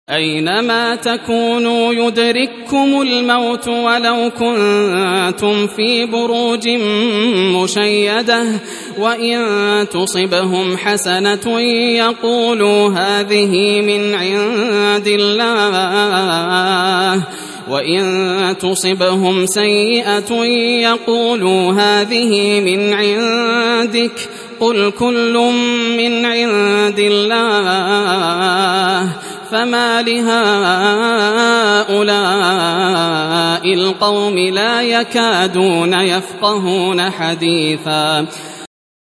أينما تكونوا يدرككم الموت ولو كنتم في بروج مشيدة وإن تصبهم حسنة يقولوا هذه من عند الله وإن تصبهم سيئة يقولوا هذه من عندك قل كل من عند الله فما لهؤلاء القوم لا يكادون يفقهون حديثا